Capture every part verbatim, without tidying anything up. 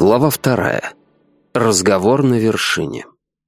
Глава вторая. Разговор на вершине.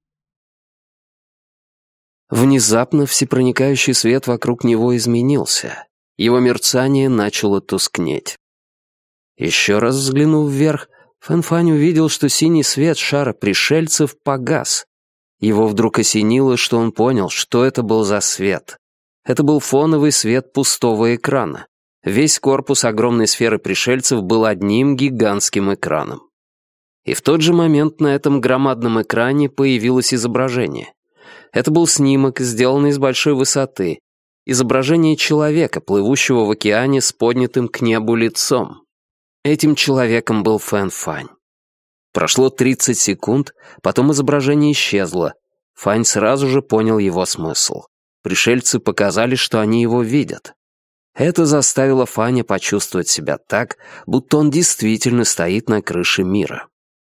Внезапно всепроникающий свет вокруг него изменился. Его мерцание начало тускнеть. Еще раз взглянув вверх, Фэн-Фань увидел, что синий свет шара пришельцев погас. Его вдруг осенило, что он понял, что это был за свет. Это был фоновый свет пустого экрана. Весь корпус огромной сферы пришельцев был одним гигантским экраном. И в тот же момент на этом громадном экране появилось изображение. Это был снимок, сделанный с большой высоты. Изображение человека, плывущего в океане с поднятым к небу лицом. Этим человеком был Фэн-Фань. Прошло тридцать секунд, потом изображение исчезло. Фань сразу же понял его смысл. Пришельцы показали, что они его видят. Это заставило Фаня почувствовать себя так, будто он действительно стоит на крыше мира.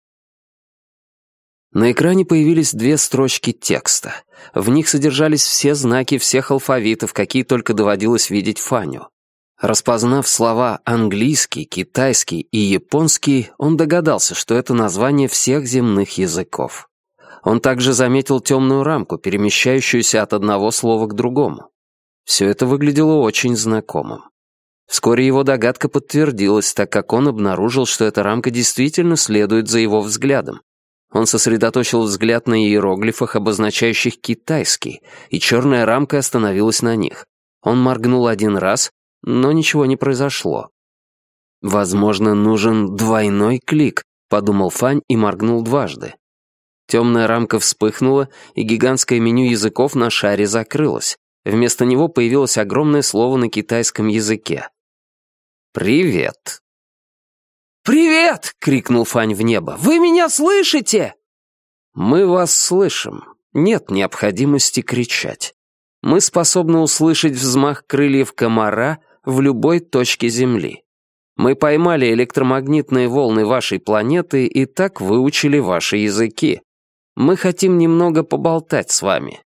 На экране появились две строчки текста. В них содержались все знаки всех алфавитов, какие только доводилось видеть Фаню. Распознав слова английский, китайский и японский, он догадался, что это название всех земных языков. Он также заметил темную рамку, перемещающуюся от одного слова к другому. Все это выглядело очень знакомым. Вскоре его догадка подтвердилась, так как он обнаружил, что эта рамка действительно следует за его взглядом. Он сосредоточил взгляд на иероглифах, обозначающих китайский, и черная рамка остановилась на них. Он моргнул один раз, но ничего не произошло. «Возможно, нужен двойной клик», — подумал Фань и моргнул дважды. Темная рамка вспыхнула, и гигантское меню языков на шаре закрылось. Вместо него появилось огромное слово на китайском языке. «Привет». «Привет!» — крикнул Фань в небо. «Вы меня слышите?» «Мы вас слышим. Нет необходимости кричать. Мы способны услышать взмах крыльев комара в любой точке Земли. Мы поймали электромагнитные волны вашей планеты и так выучили ваши языки. Мы хотим немного поболтать с вами».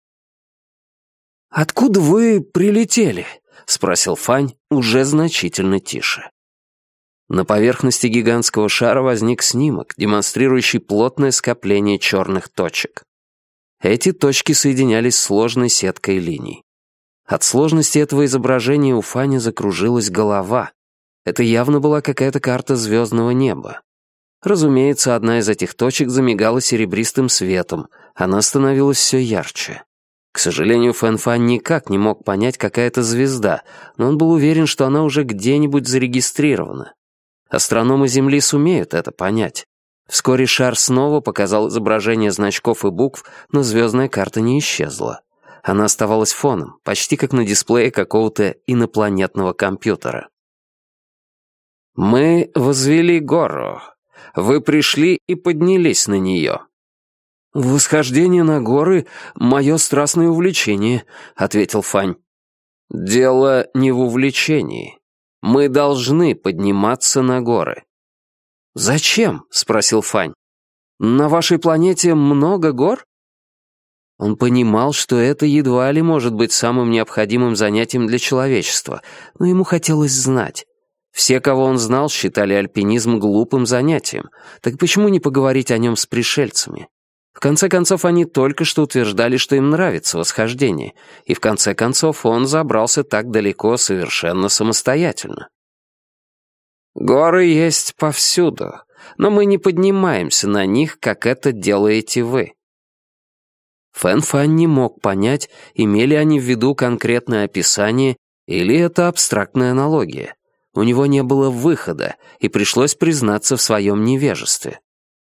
«Откуда вы прилетели?» — спросил Фань уже значительно тише. На поверхности гигантского шара возник снимок, демонстрирующий плотное скопление черных точек. Эти точки соединялись сложной сеткой линий. От сложности этого изображения у Фаня закружилась голова. Это явно была какая-то карта звездного неба. Разумеется, одна из этих точек замигала серебристым светом, она становилась все ярче. К сожалению, Фэн-Фань никак не мог понять, какая это звезда, но он был уверен, что она уже где-нибудь зарегистрирована. Астрономы Земли сумеют это понять. Вскоре шар снова показал изображение значков и букв, но звездная карта не исчезла. Она оставалась фоном, почти как на дисплее какого-то инопланетного компьютера. «Мы возвели гору. Вы пришли и поднялись на нее». «Восхождение на горы — мое страстное увлечение», — ответил Фань. «Дело не в увлечении. Мы должны подниматься на горы». «Зачем?» — спросил Фань. «На вашей планете много гор?» Он понимал, что это едва ли может быть самым необходимым занятием для человечества, но ему хотелось знать. Все, кого он знал, считали альпинизм глупым занятием. Так почему не поговорить о нем с пришельцами? В конце концов, они только что утверждали, что им нравится восхождение, и в конце концов он забрался так далеко совершенно самостоятельно. «Горы есть повсюду, но мы не поднимаемся на них, как это делаете вы». Фэн-Фань не мог понять, имели они в виду конкретное описание или это абстрактная аналогия. У него не было выхода, и пришлось признаться в своем невежестве.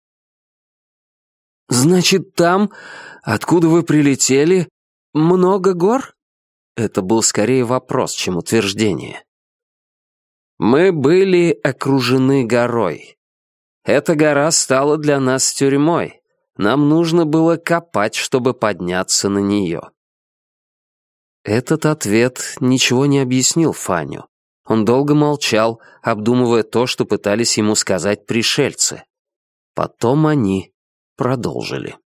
«Значит, там, откуда вы прилетели, много гор?» Это был скорее вопрос, чем утверждение. «Мы были окружены горой. Эта гора стала для нас тюрьмой. Нам нужно было копать, чтобы подняться на нее». Этот ответ ничего не объяснил Фаню. Он долго молчал, обдумывая то, что пытались ему сказать пришельцы. Потом они продолжили.